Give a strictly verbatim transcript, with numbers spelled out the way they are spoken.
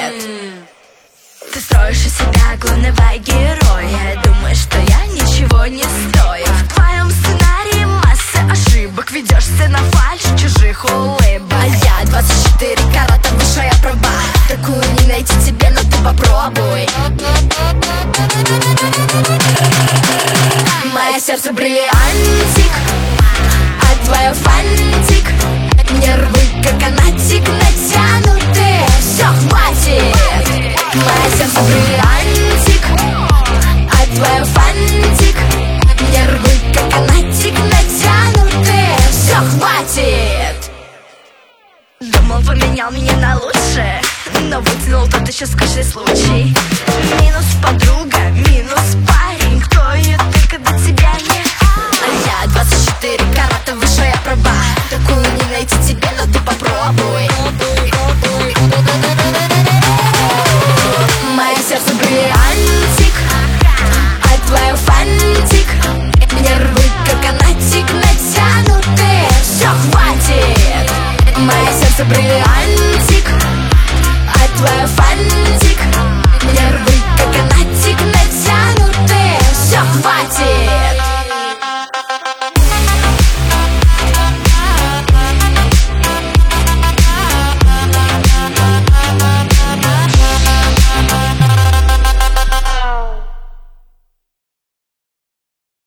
Ты строишь из себя главного героя, думаешь, что я ничего не стою. В твоем сценарии масса ошибок, ведешься на фальшь чужих улыбок. А я двадцать четыре карата, душа я права. Такую не найти тебе, но ты попробуй. Мое сердце бриллиантик, а твое фантик. Нервы как канатик натянуты. Все, хватит. Мое сердце бриллиантик, а твое фантик. Нервы как канатик натянуты. Все, хватит. Думал, поменял меня на лучшее, но вытянул тот еще скучный случай. Минус подруга, минус